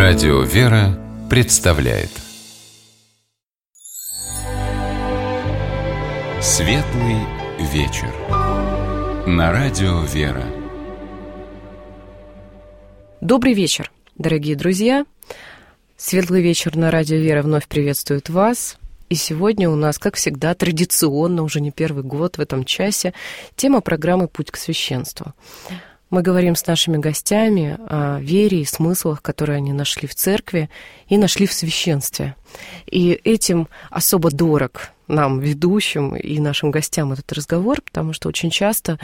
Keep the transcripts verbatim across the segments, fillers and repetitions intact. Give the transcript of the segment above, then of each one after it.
Радио «Вера» представляет Светлый вечер на Радио «Вера». Добрый вечер, дорогие друзья. Светлый вечер на Радио «Вера» вновь приветствует вас. И сегодня у нас, как всегда, традиционно, уже не первый год в этом часе, тема программы «Путь к священству». Мы говорим с нашими гостями о вере и смыслах, которые они нашли в церкви и нашли в священстве. И этим особо дорог нам, ведущим, и нашим гостям этот разговор, потому что очень часто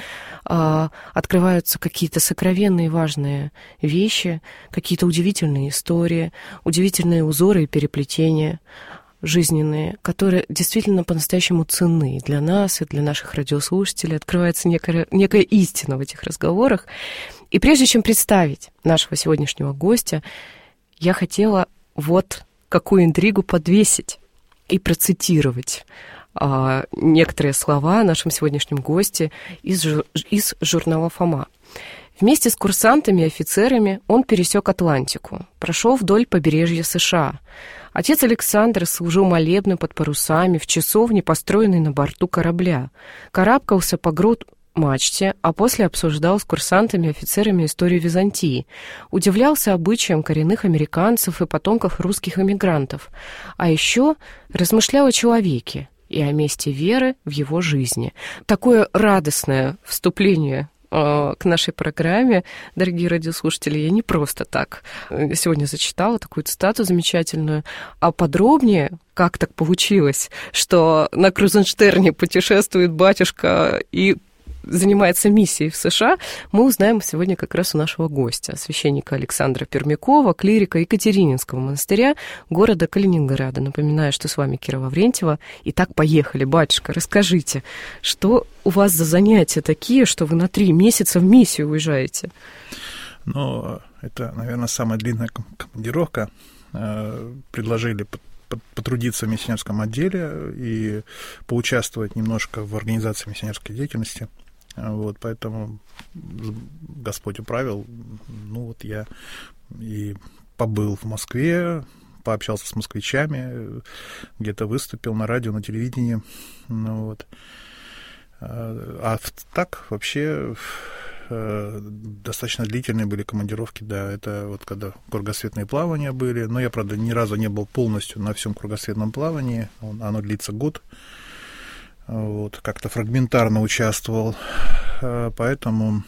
э, открываются какие-то сокровенные важные вещи, какие-то удивительные истории, удивительные узоры и переплетения жизненные, которые действительно по-настоящему ценны для нас и для наших радиослушателей. Открывается некая, некая истина в этих разговорах. И прежде чем представить нашего сегодняшнего гостя, я хотела вот какую интригу подвесить и процитировать а, некоторые слова о нашем сегодняшнем госте из, из журнала «Фома». Вместе с курсантами и офицерами он пересек Атлантику, прошел вдоль побережья США. Отец Александр служил молебны под парусами в часовне, построенной на борту корабля. Карабкался по грот мачте, а после обсуждал с курсантами и офицерами историю Византии. Удивлялся обычаям коренных американцев и потомков русских эмигрантов. А еще размышлял о человеке и о месте веры в его жизни. Такое радостное вступление к нашей программе, дорогие радиослушатели, я не просто так сегодня зачитала такую цитату замечательную, а подробнее, как так получилось, что на Крузенштерне путешествует батюшка и занимается миссией в США, мы узнаем сегодня как раз у нашего гостя, священника Александра Пермякова, клирика Екатерининского монастыря города Калининграда. Напоминаю, что с вами Кира Лаврентьева. Итак, поехали, батюшка, расскажите, что у вас за занятия такие, что вы на три месяца в миссию уезжаете? Ну, это, наверное, самая длинная командировка. Предложили потрудиться в миссионерском отделе и поучаствовать немножко в организации миссионерской деятельности. Вот, поэтому Господь управил. Ну, вот я и побыл в Москве, пообщался с москвичами, где-то выступил на радио, на телевидении. Ну, вот. А так вообще достаточно длительные были командировки, да, это вот когда кругосветные плавания были, но я, правда, ни разу не был полностью на всем кругосветном плавании, оно длится год, вот, как-то фрагментарно участвовал, поэтому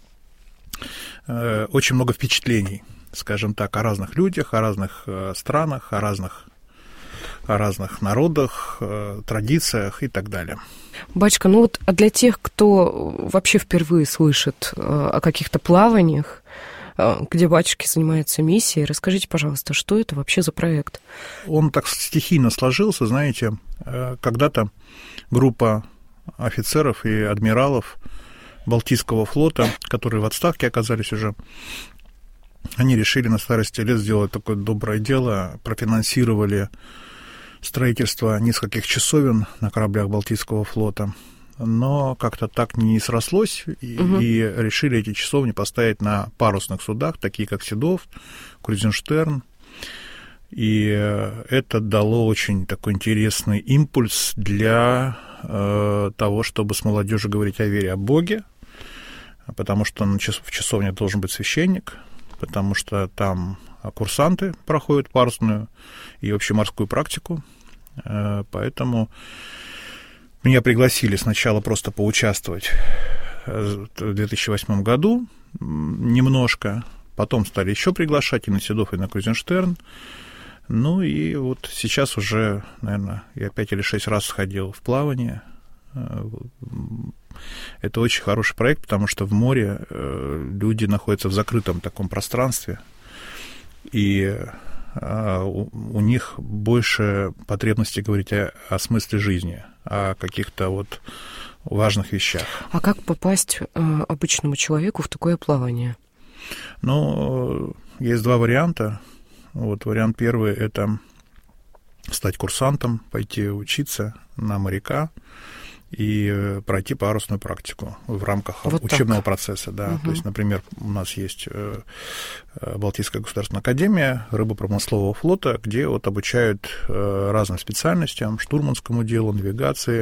очень много впечатлений, скажем так, о разных людях, о разных странах, о разных, о разных народах, традициях и так далее. Батюшка, ну вот а для тех, кто вообще впервые слышит о каких-то плаваниях, где батюшки занимаются миссией, расскажите, пожалуйста, что это вообще за проект? Он так стихийно сложился, знаете, когда-то группа офицеров и адмиралов Балтийского флота, которые в отставке оказались уже, они решили на старости лет сделать такое доброе дело, профинансировали строительство нескольких часовен на кораблях Балтийского флота, но как-то так не срослось, и, угу. и решили эти часовни поставить на парусных судах, такие как Седов, Крузенштерн, и это дало очень такой интересный импульс для э, того, чтобы с молодежью говорить о вере, о Боге, потому что в часовне должен быть священник, потому что там курсанты проходят парусную и общеморскую практику, поэтому меня пригласили сначала просто поучаствовать в две тысячи восьмом году немножко, потом стали еще приглашать и на Седов, и на Крузенштерн, ну и вот сейчас уже, наверное, я пять или шесть раз сходил в плавание. Это очень хороший проект, потому что в море люди находятся в закрытом таком пространстве, и у них больше потребности говорить о, о смысле жизни, о каких-то вот важных вещах. А как попасть обычному человеку в такое плавание? Ну, есть два варианта. Вот вариант первый – это стать курсантом, пойти учиться на моряка. и пройти парусную практику в рамках вот учебного так. процесса. Да. Угу. То есть, например, у нас есть Балтийская государственная академия рыбопромыслового флота, где вот обучают разным специальностям, штурманскому делу, навигации,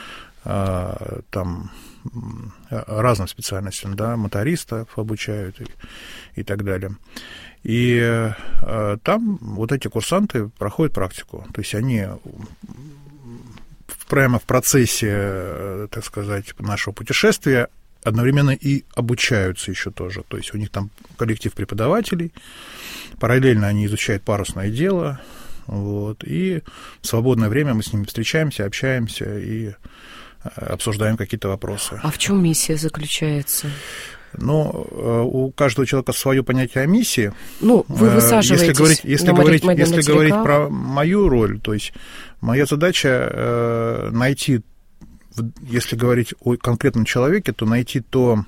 там разным специальностям, да, мотористов обучают и, и так далее. И э, там вот эти курсанты проходят практику. То есть они прямо в процессе, э, так сказать, нашего путешествия одновременно и обучаются еще тоже. То есть у них там коллектив преподавателей, параллельно они изучают парусное дело, вот, и в свободное время мы с ними встречаемся, общаемся и обсуждаем какие-то вопросы. А в чем миссия заключается? Ну, у каждого человека свое понятие о миссии. Ну, вы высаживаетесь. Если говорить, если говорить, если говорить про мою роль, то есть моя задача найти, если говорить о конкретном человеке, то найти то,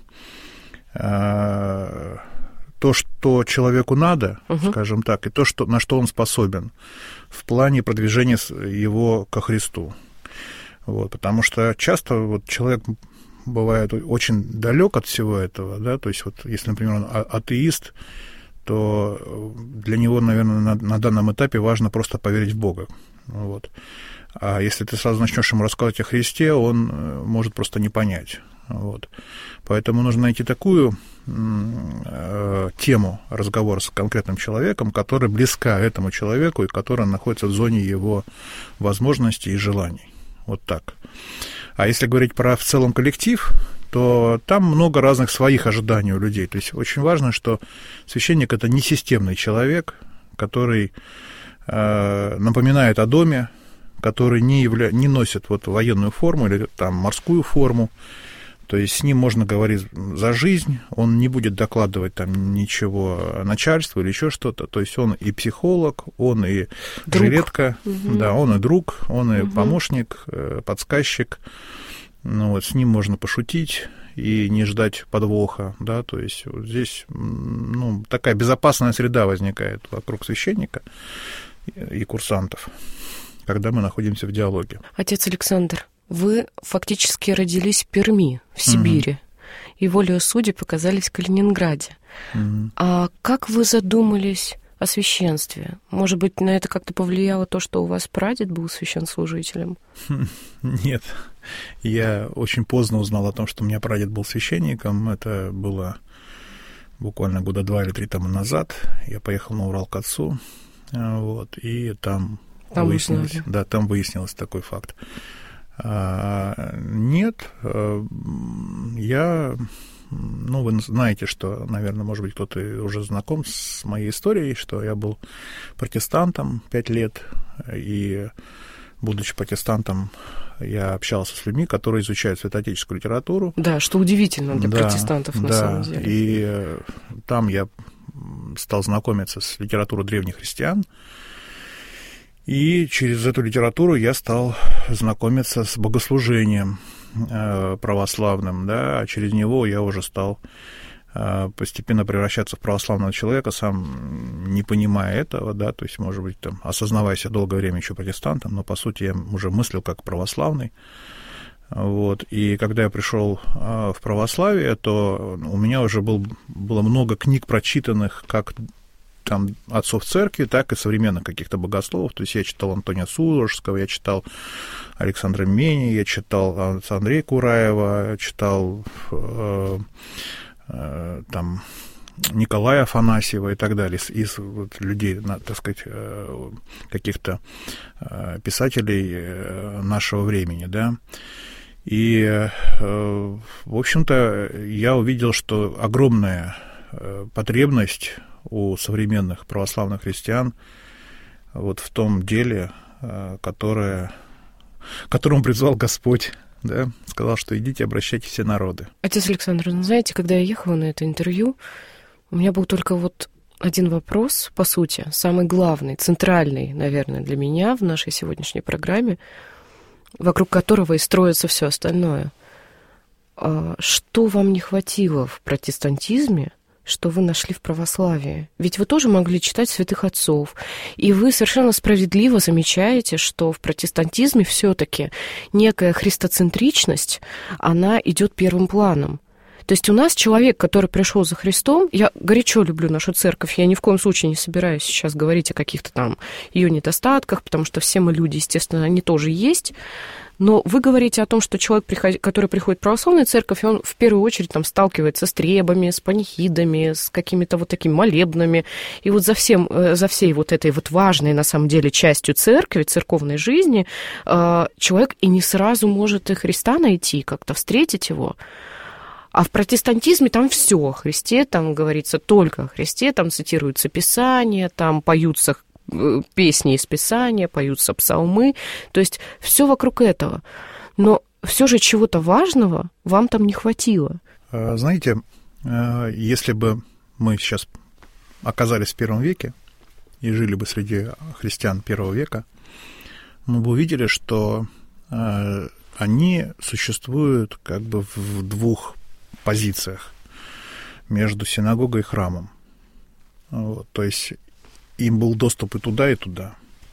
то что человеку надо, угу. скажем так, и то, что, на что он способен в плане продвижения его ко Христу. Вот, потому что часто вот человек бывает очень далек от всего этого, да, то есть вот если, например, он атеист, то для него, наверное, на, на данном этапе важно просто поверить в Бога, вот. А если ты сразу начнешь ему рассказывать о Христе, он может просто не понять, вот. Поэтому нужно найти такую э, тему разговора с конкретным человеком, которая близка этому человеку и которая находится в зоне его возможностей и желаний. Вот так. А если говорить про в целом коллектив, то там много разных своих ожиданий у людей. То есть очень важно, что священник – это не системный человек, который э, напоминает о доме, который не, явля... не носит вот военную форму или там морскую форму. То есть с ним можно говорить за жизнь, он не будет докладывать там ничего начальству или еще что-то. То есть он и психолог, он и друг. жилетка, угу. да, он и друг, он и угу. помощник, подсказчик. Ну, вот с ним можно пошутить и не ждать подвоха, да, то есть вот здесь, ну, такая безопасная среда возникает вокруг священника и курсантов, когда мы находимся в диалоге. Отец Александр, вы фактически родились в Перми, в Сибири, угу. и волею судеб оказались в Калининграде. Угу. А как вы задумались о священстве? Может быть, на это как-то повлияло то, что у вас прадед был священнослужителем? Нет. Я очень поздно узнал о том, что у меня прадед был священником. Это было буквально года два или три тому назад. Я поехал на Урал к отцу, вот, и там, там выяснилось, да, там выяснилось такой факт. А, нет, я, ну, вы знаете, что, наверное, может быть, кто-то уже знаком с моей историей, что я был протестантом пять лет, и, будучи протестантом, я общался с людьми, которые изучают святоотеческую литературу. Да, что удивительно для да, протестантов, на да, самом деле. И там я стал знакомиться с литературой древних христиан, и через эту литературу я стал знакомиться с богослужением православным, да, а через него я уже стал постепенно превращаться в православного человека, сам не понимая этого, да, то есть, может быть, там, осознавая себя долгое время еще протестантом, но, по сути, я уже мыслил как православный, вот, и когда я пришел в православие, то у меня уже был, было много книг прочитанных, как там отцов церкви, так и современных каких-то богословов. То есть я читал Антония Судорожского, я читал Александра Мени, я читал Андрея Кураева, читал э, э, там Николая Афанасьева и так далее, из, из вот, людей, так сказать, э, каких-то э, писателей э, нашего времени, да. И, э, в общем-то, я увидел, что огромная э, потребность у современных православных христиан вот в том деле, которое, которому призвал Господь, да, сказал, что идите, обращайте все народы. Отец Александр, ну, знаете, когда я ехала на это интервью, у меня был только вот один вопрос, по сути, самый главный, центральный, наверное, для меня в нашей сегодняшней программе, вокруг которого и строится все остальное. Что вам не хватило в протестантизме, что вы нашли в православии. Ведь вы тоже могли читать святых отцов. И вы совершенно справедливо замечаете, что в протестантизме все-таки некая христоцентричность, она идет первым планом. То есть у нас человек, который пришел за Христом, я горячо люблю нашу церковь, я ни в коем случае не собираюсь сейчас говорить о каких-то там ее недостатках, потому что все мы люди, естественно, они тоже есть. Но вы говорите о том, что человек, который приходит в православную церковь, он в первую очередь там сталкивается с требами, с панихидами, с какими-то вот такими молебнами. И вот за, всем, за всей вот этой вот важной, на самом деле, частью церкви, церковной жизни, человек и не сразу может и Христа найти, как-то встретить его. А в протестантизме там все о Христе, там говорится только о Христе, там цитируются Писания, там поются песни из Писания, поются псалмы, то есть все вокруг этого. Но все же чего-то важного вам там не хватило. Знаете, если бы мы сейчас оказались в первом веке и жили бы среди христиан первого века, мы бы увидели, что они существуют как бы в двух позициях между синагогой и храмом. Вот, то есть им был доступ и туда, и туда.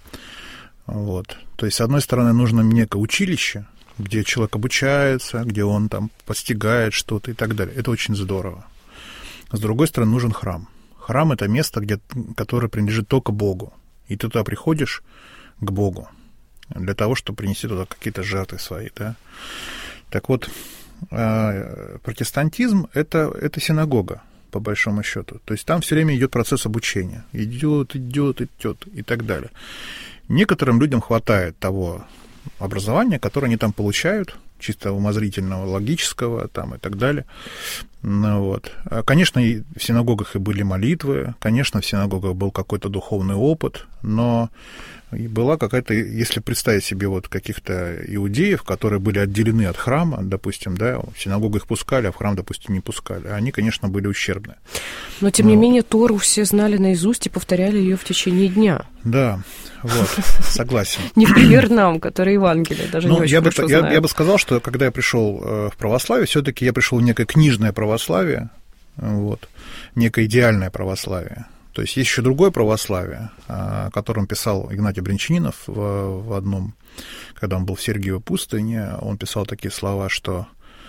Вот. То есть, с одной стороны, нужно некое училище, где человек обучается, где он там постигает что-то и так далее. Это очень здорово. С другой стороны, нужен храм. Храм – это место, где, которое принадлежит только Богу. И ты туда приходишь к Богу для того, чтобы принести туда какие-то жертвы свои. Да? Так вот, протестантизм – это, это синагога, по большому счету. То есть там все время идет процесс обучения. Идет, идет, идет и так далее. Некоторым людям хватает того образования, которое они там получают, чисто умозрительного, логического там, и так далее. Ну, вот. Конечно, и в синагогах и были молитвы, конечно, в синагогах был какой-то духовный опыт, но и была какая-то, если представить себе вот каких-то иудеев, которые были отделены от храма, допустим, да, в синагогу их пускали, а в храм, допустим, не пускали, они, конечно, были ущербны. Но, тем но... не менее, Тору все знали наизусть и повторяли ее в течение дня. Да, вот, согласен. Не в пример нам, которые Евангелие даже не очень хорошо знают. Я бы сказал, что когда я пришел в православие, все-таки я пришел в некое книжное православие, вот, некое идеальное православие. То есть есть еще другое православие, о котором писал Игнатий Брянчанинов в, в одном, когда он был в Сергиевой пустыне, он писал такие слова, что,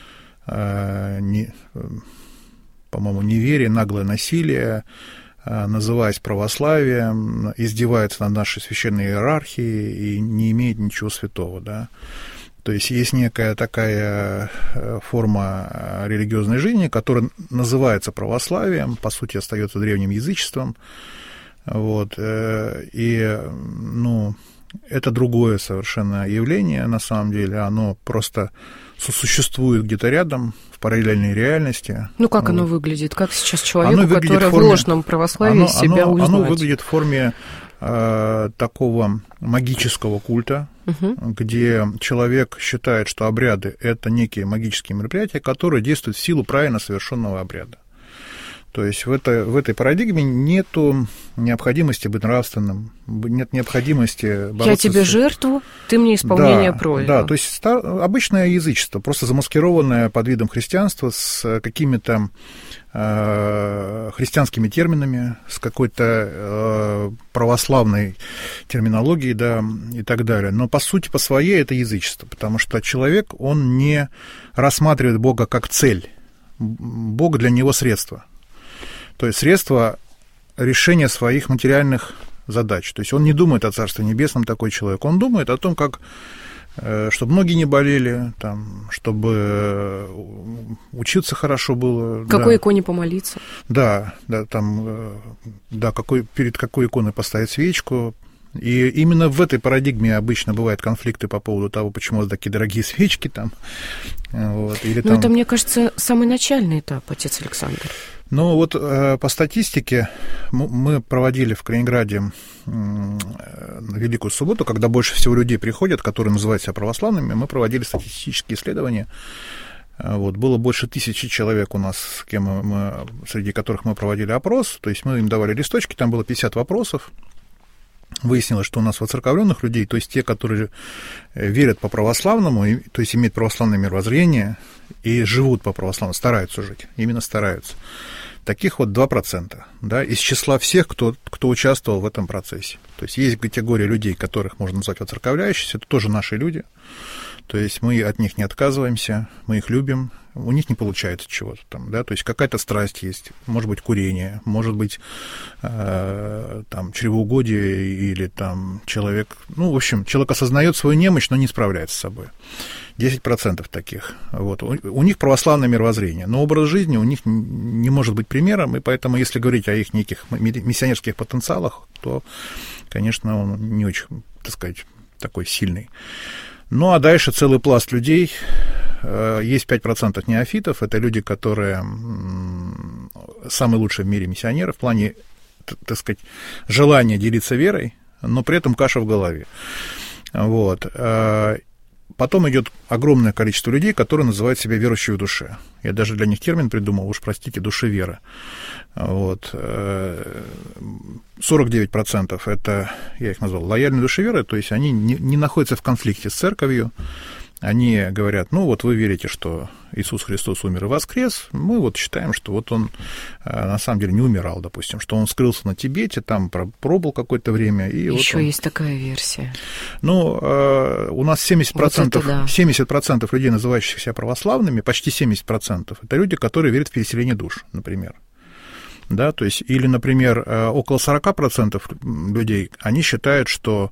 э, не, по-моему, неверие, наглое насилие, э, называясь православием, издевается над нашей священной иерархией и не имеет ничего святого, да. То есть есть некая такая форма религиозной жизни, которая называется православием, по сути, остается древним язычеством. Вот. И, ну, это другое совершенно явление, на самом деле. Оно просто сосуществует где-то рядом, в параллельной реальности. Ну, как вот. Оно выглядит? Как сейчас человеку, который в, форме, в ложном православии оно, себя оно, узнает? Оно выглядит в форме э, такого магического культа, угу. где человек считает, что обряды – это некие магические мероприятия, которые действуют в силу правильно совершенного обряда. То есть в, это, в этой парадигме нет необходимости быть нравственным, нет необходимости бороться. Я тебе с... жертву, ты мне исполнение да, просьбы. Да, то есть стар... обычное язычество, просто замаскированное под видом христианства с какими-то э, христианскими терминами, с какой-то э, православной терминологией, да, и так далее. Но по сути, по своей это язычество, потому что человек, он не рассматривает Бога как цель. Бог для него средство. То есть средство решения своих материальных задач. То есть он не думает о Царстве Небесном, такой человек. Он думает о том, как, чтобы ноги не болели, там, чтобы учиться хорошо было. Какой да. иконе помолиться? Да, да, там, да, какой, перед какой иконой поставить свечку. И именно в этой парадигме обычно бывают конфликты по поводу того, почему у вас такие дорогие свечки там. Вот, или Но там... это, мне кажется, самый начальный этап, отец Александр. Ну вот по статистике мы проводили в Калининграде на Великую Субботу, когда больше всего людей приходят, которые называют себя православными, мы проводили статистические исследования. Вот, было больше тысячи человек у нас, с кем мы, среди которых мы проводили опрос, то есть мы им давали листочки, там было пятьдесят вопросов. Выяснилось, что у нас воцерковленных людей, то есть те, которые верят по православному, то есть имеют православное мировоззрение и живут по православному, стараются жить, именно стараются. Таких вот два процента, да, из числа всех, кто, кто участвовал в этом процессе. То есть есть категория людей, которых можно назвать воцерковляющиеся, это тоже наши люди. То есть мы от них не отказываемся, мы их любим, у них не получается чего-то там, да, то есть какая-то страсть есть, может быть, курение, может быть, э, там, чревоугодие или там человек, ну, в общем, человек осознает свою немощь, но не справляется с собой. десять процентов таких. Вот. У, у них православное мировоззрение, но образ жизни у них не может быть примером, и поэтому, если говорить о их неких миссионерских потенциалах, то, конечно, он не очень, так сказать, такой сильный. Ну, а дальше целый пласт людей. Есть пять процентов неофитов. Это люди, которые самые лучшие в мире миссионеры в плане, так сказать, желания делиться верой, но при этом каша в голове. Вот. Потом идет огромное количество людей, которые называют себя верующими в душе. Я даже для них термин придумал, уж простите, душевера. Вот. сорок девять процентов это, я их назвал, лояльные душеверы, то есть они не, не находятся в конфликте с церковью. Они говорят, ну вот вы верите, что Иисус Христос умер и воскрес, мы вот считаем, что вот он на самом деле не умирал, допустим, что он скрылся на Тибете, там пробыл какое-то время. И еще вот он... есть такая версия. Ну, у нас семьдесят процентов, вот да. семьдесят процентов людей, называющих себя православными, почти семьдесят процентов, это люди, которые верят в переселение душ, например. Да, то есть, или, например, около сорок процентов людей, они считают, что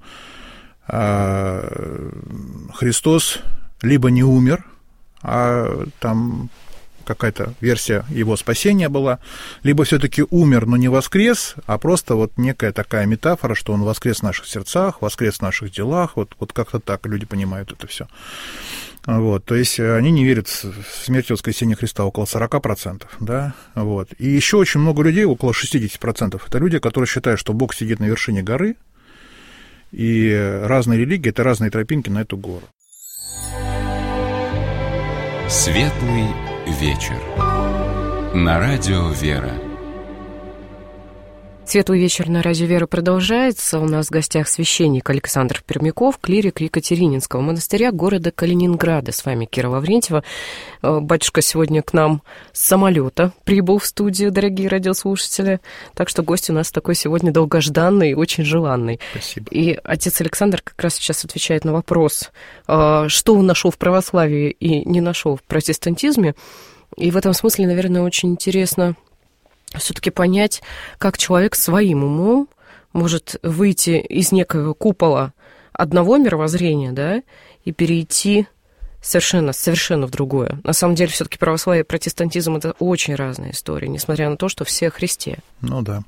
Христос либо не умер, а там какая-то версия его спасения была, либо все-таки умер, но не воскрес, а просто вот некая такая метафора, что он воскрес в наших сердцах, воскрес в наших делах, вот, вот как-то так люди понимают это все. Вот, то есть они не верят в смерть и воскресение Христа, около сорок процентов, да, вот. И еще очень много людей, около шестьдесят процентов, это люди, которые считают, что Бог сидит на вершине горы, и разные религии – это разные тропинки на эту гору. Светлый вечер. На радио «Вера». Светлый вечер на радио «Вера» продолжается. У нас в гостях священник Александр Пермяков, клирик Екатерининского монастыря города Калининграда. С вами Кира Лаврентьева. Батюшка сегодня к нам с самолета прибыл в студию, дорогие радиослушатели. Так что гость у нас такой сегодня долгожданный и очень желанный. Спасибо. И отец Александр как раз сейчас отвечает на вопрос, что он нашел в православии и не нашел в протестантизме. И в этом смысле, наверное, очень интересно все-таки понять, как человек своим умом может выйти из некого купола одного мировоззрения, да, и перейти совершенно, совершенно в другое. На самом деле, все-таки православие и протестантизм – это очень разные истории, несмотря на то, что все о Христе. Ну да.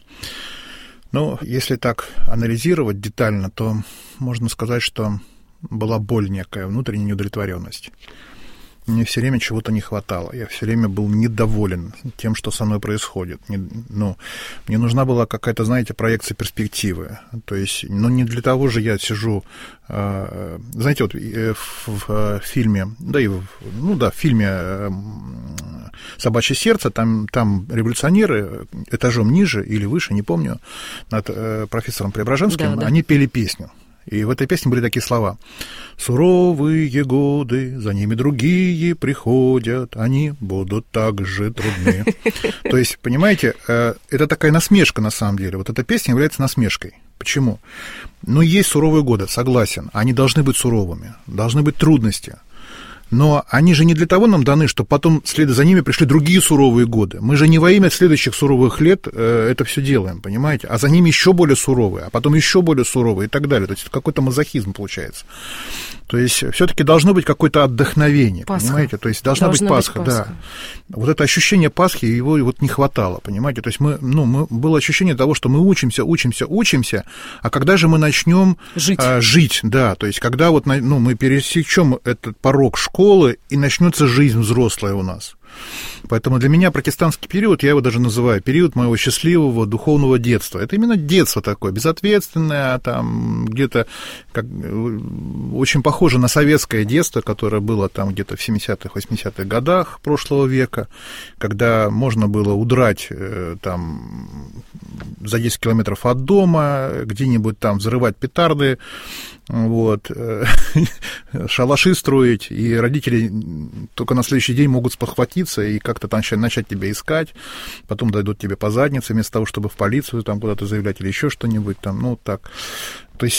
Ну, если так анализировать детально, то можно сказать, что была боль некая, внутренняя неудовлетворенность. Мне все время чего-то не хватало. Я все время был недоволен тем, что со мной происходит. Не, ну, мне нужна была какая-то, знаете, проекция перспективы. То есть, ну, не для того же я сижу... Э, знаете, вот в, в фильме, да, и в, ну да, в фильме «Собачье сердце», там, там революционеры этажом ниже или выше, не помню, над э, профессором Преображенским, да, да. Они пели песню. И в этой песне были такие слова: «Суровые годы, за ними другие приходят, они будут так же трудны». То есть, понимаете, это такая насмешка на самом деле. Вот эта песня является насмешкой. Почему? Ну, есть суровые годы, согласен. Они должны быть суровыми, должны быть трудности. Но они же не для того нам даны, чтобы потом вслед за ними пришли другие суровые годы. Мы же не во имя следующих суровых лет э, это все делаем, понимаете? А за ними еще более суровые, а потом еще более суровые и так далее. То есть это какой-то мазохизм получается. То есть все-таки должно быть какое-то отдохновение, Пасха. Понимаете? То есть должна, должна быть Пасха, быть Пасха, да. Вот это ощущение Пасхи, его вот не хватало, понимаете? То есть мы, ну, мы, было ощущение того, что мы учимся, учимся, учимся, а когда же мы начнем жить, а, жить да, то есть когда вот, ну, мы пересечем этот порог школы, и начнется жизнь взрослая у нас. Поэтому для меня протестантский период, я его даже называю период моего счастливого духовного детства. Это именно детство такое, безответственное, там где-то как, очень похоже на советское детство, которое было там где-то в семидесятых, восьмидесятых годах прошлого века, когда можно было удрать там за десять километров от дома, где-нибудь там взрывать петарды, вот, шалаши строить, и родители только на следующий день могут спохватиться и как-то там начать тебя искать, потом дойдут тебе по заднице, вместо того, чтобы в полицию там куда-то заявлять или еще что-нибудь там, ну, так. То есть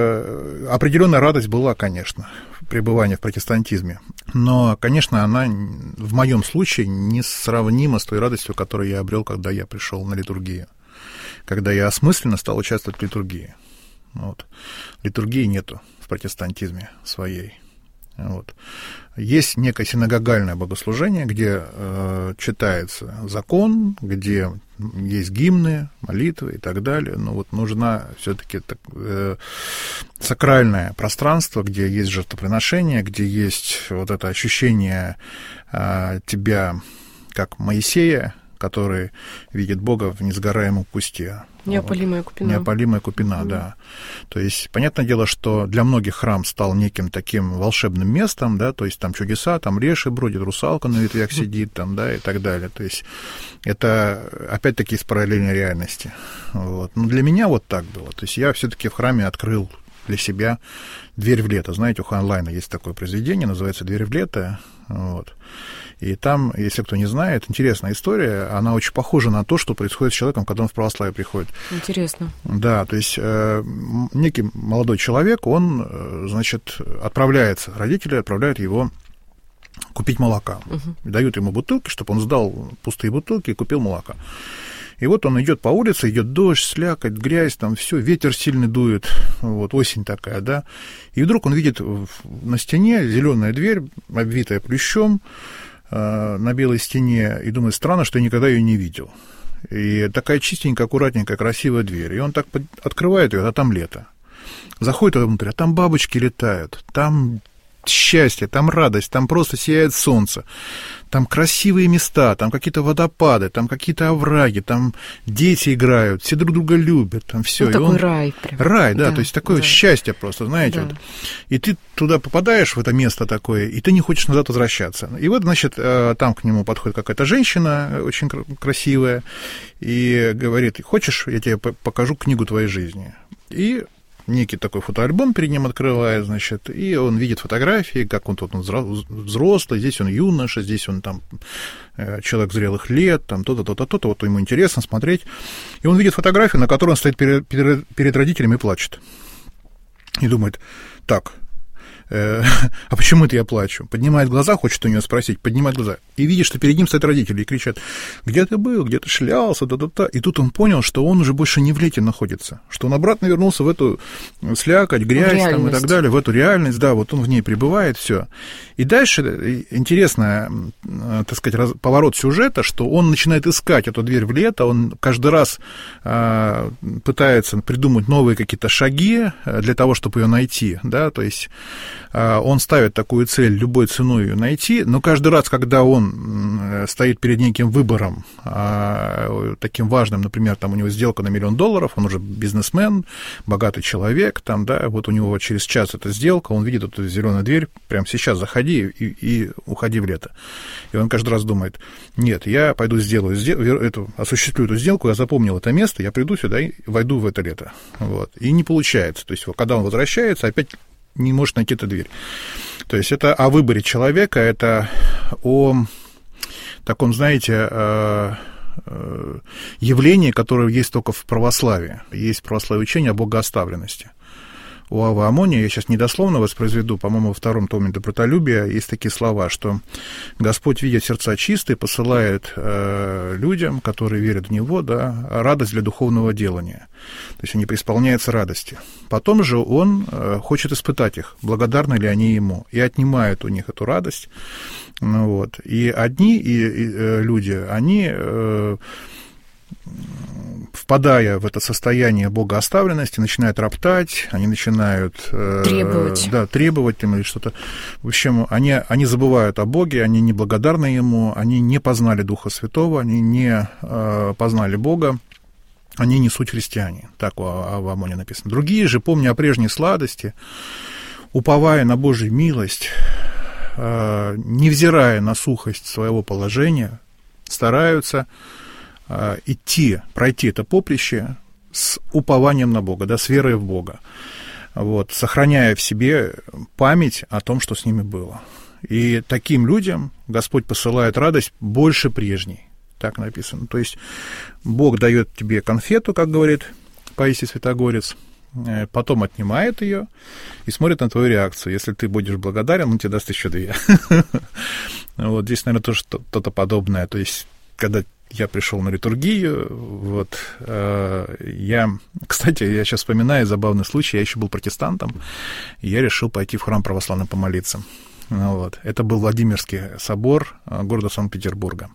э, определенная радость была, конечно, пребывание в протестантизме, но, конечно, она в моем случае несравнима с той радостью, которую я обрел, когда я пришел на литургию, когда я осмысленно стал участвовать в литургии. Вот. Литургии нету в протестантизме своей. Вот. Есть некое синагогальное богослужение, где э, читается закон, где есть гимны, молитвы и так далее. Но вот нужна все-таки э, сакральное пространство, где есть жертвоприношение, где есть вот это ощущение э, тебя как Моисея, который видит Бога в несгораемом кусте. Неопалимая купина. Неопалимая купина, mm-hmm. да. То есть, понятное дело, что для многих храм стал неким таким волшебным местом, да, то есть там чудеса, там леший бродит, русалка на ветвях сидит, там, да, и так далее. То есть это, опять-таки, из параллельной реальности. Вот. Но для меня вот так было. То есть я все-таки в храме открыл для себя «Дверь в лето». Знаете, у Хайнлайна есть такое произведение, называется «Дверь в лето». Вот. И там, если кто не знает, интересная история, она очень похожа на то, что происходит с человеком, когда он в православие приходит. Интересно. Да, то есть э, некий молодой человек, он, э, значит, отправляется, родители отправляют его купить молока. Угу. Дают ему бутылки, чтобы он сдал пустые бутылки и купил молока. И вот он идет по улице, идет дождь, слякоть, грязь, там все, ветер сильный дует, вот, осень такая, да. И вдруг он видит на стене зеленая дверь, обвитая плющом, э, на белой стене, и думает, странно, что я никогда ее не видел. И такая чистенькая, аккуратненькая, красивая дверь. И он так открывает ее, а там лето. Заходит внутрь, а там бабочки летают, там счастье, там радость, там просто сияет солнце, там красивые места, там какие-то водопады, там какие-то овраги, там дети играют, все друг друга любят, там все. Ну, такой он... рай прям. Рай, да, да, то есть такое да. счастье просто, знаете. Да. Вот. И ты туда попадаешь, в это место такое, и ты не хочешь назад возвращаться. И вот, значит, там к нему подходит какая-то женщина очень красивая и говорит, хочешь, я тебе покажу книгу твоей жизни. И некий такой фотоальбом перед ним открывает, значит, и он видит фотографии, как он тут он взрослый, здесь он юноша, здесь он там человек зрелых лет, там то-то, то-то, то-то, вот ему интересно смотреть. И он видит фотографию, на которой он стоит перед, перед, перед родителями и плачет. И думает, так, э, а почему это я плачу? Поднимает глаза, хочет у нее спросить, поднимает глаза, и видит, что перед ним стоят родители, и кричат, где ты был, где ты шлялся, да-да-да. И тут он понял, что он уже больше не в лете находится, что он обратно вернулся в эту слякоть, грязь там, и так далее, в эту реальность, да, вот он в ней пребывает, все. И дальше интересно, так сказать, раз, поворот сюжета, что он начинает искать эту дверь в лето, он каждый раз а, пытается придумать новые какие-то шаги для того, чтобы ее найти, да, то есть а, он ставит такую цель любой ценой ее найти, но каждый раз, когда он стоит перед неким выбором, а, таким важным, например, там у него сделка на миллион долларов, он уже бизнесмен, богатый человек, там, да, вот у него через час эта сделка, он видит эту зеленую дверь, прямо сейчас заходи и, и уходи в лето. И он каждый раз думает, нет, я пойду сделаю, сделаю эту, осуществлю эту сделку, я запомнил это место, я приду сюда и войду в это лето. Вот. И не получается. То есть, когда он возвращается, опять не может найти эту дверь. То есть, это о выборе человека, это о таком, знаете, явлении, которое есть только в православии. Есть православие учение о богооставленности. У Авы Амония, я сейчас недословно воспроизведу, по-моему, во втором томе «Добротолюбия» есть такие слова, что Господь, видя сердца чистые, посылает э, людям, которые верят в Него, да, радость для духовного делания. То есть они преисполняются радости. Потом же Он э, хочет испытать их, благодарны ли они Ему, и отнимает у них эту радость. Ну, вот. И одни и, и, э, люди, они... Э, впадая в это состояние богооставленности, начинают роптать, они начинают требовать, э, да, требовать им или что-то. В общем, они, они забывают о Боге, они не благодарны Ему, они не познали Духа Святого, они не э, познали Бога, они не суть христиане. Так у Авы Амония написано. Другие же, помня о прежней сладости, уповая на Божью милость, э, невзирая на сухость своего положения, стараются идти, пройти это поприще с упованием на Бога, да, с верой в Бога, вот, сохраняя в себе память о том, что с ними было. И таким людям Господь посылает радость больше прежней, так написано. То есть Бог дает тебе конфету, как говорит Паисий Святогорец, потом отнимает ее и смотрит на твою реакцию. Если ты будешь благодарен, он тебе даст еще две. Вот здесь, наверное, тоже что-то подобное. То есть, когда я пришел на литургию, вот, я, кстати, я сейчас вспоминаю забавный случай, я еще был протестантом, и я решил пойти в храм православный помолиться. Вот. Это был Владимирский собор города Санкт-Петербурга.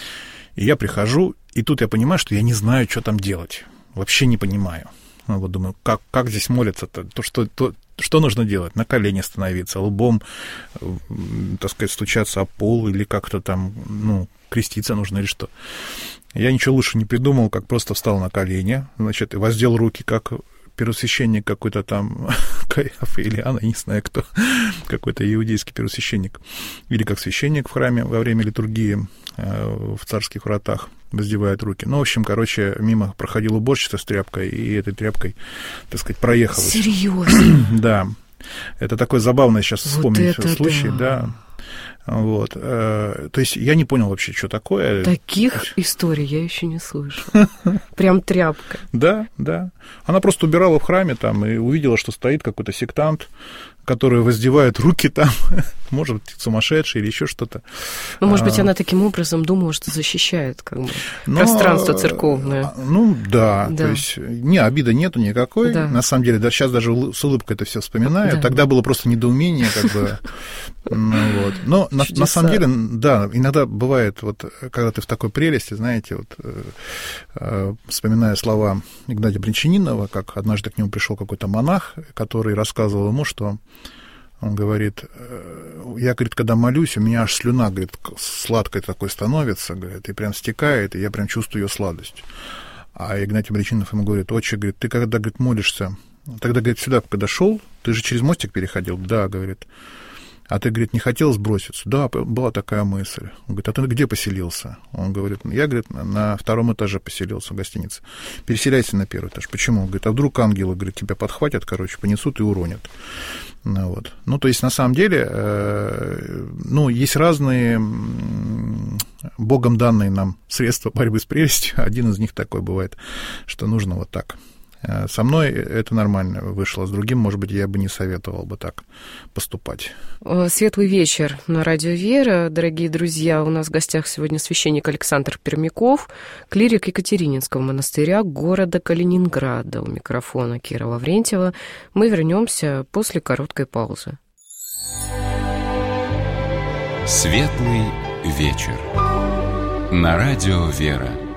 И я прихожу, и тут я понимаю, что я не знаю, что там делать. Вообще не понимаю. Вот думаю, как, как здесь молиться-то? То, что, то, что нужно делать? На колени становиться, лбом, так сказать, стучаться о пол, или как-то там, ну, креститься нужно, или что? Я ничего лучше не придумал, как просто встал на колени, значит, и воздел руки, как первосвященник какой-то там, Каиафа или Иоанна, не знаю кто, какой-то иудейский первосвященник, или как священник в храме во время литургии в царских вратах воздевает руки. Ну, в общем, короче, мимо проходила уборщица с тряпкой, и этой тряпкой, так сказать, проехала. Серьезно? Да. Это такой забавный сейчас вот вспомнить случай, да. да. Вот. То есть я не понял вообще, что такое. Таких историй я еще не слышала. Прям тряпка. Да, да. Она просто убирала в храме там и увидела, что стоит какой-то сектант, который воздевает руки там, может быть, сумасшедший или еще что-то. Ну, может быть, она таким образом думала, что защищает как бы Но, пространство церковное. Ну, да, да. То есть, не, обиды нету никакой. Да. На самом деле, да, сейчас даже с улыбкой это все вспоминаю. Да. Тогда было просто недоумение, как бы. Ну, вот. Но на, на самом деле, да, иногда бывает, вот, когда ты в такой прелести, знаете, вот, э, вспоминая слова Игнатия Бринчанинова, как однажды к нему пришел какой-то монах, который рассказывал ему, что он говорит, я, говорит, когда молюсь, у меня аж слюна, говорит, сладкой такой становится, говорит, и прям стекает, и я прям чувствую ее сладость. А Игнатий Бринчанинов ему говорит, отче, говорит, ты когда, говорит, молишься, тогда, говорит, сюда, когда шел, ты же через мостик переходил? Да, говорит. А ты, говорит, не хотел сброситься? Да, была такая мысль. Он говорит, а ты где поселился? Он говорит, я, говорит, на втором этаже поселился в гостинице. Переселяйся на первый этаж. Почему? Он говорит, а вдруг ангелы, говорит, тебя подхватят, короче, понесут и уронят. Ну, вот. Ну, то есть, на самом деле, э, ну, есть разные Богом данные нам средства борьбы с прелестью. Один из них такой бывает, что нужно вот так. Со мной это нормально вышло, с другим, может быть, я бы не советовал бы так поступать. Светлый вечер на Радио Вера. Дорогие друзья, у нас в гостях сегодня священник Александр Пермяков, клирик Екатерининского монастыря города Калининграда. У микрофона Кира Лаврентьева. Мы вернемся после короткой паузы. Светлый вечер на Радио Вера.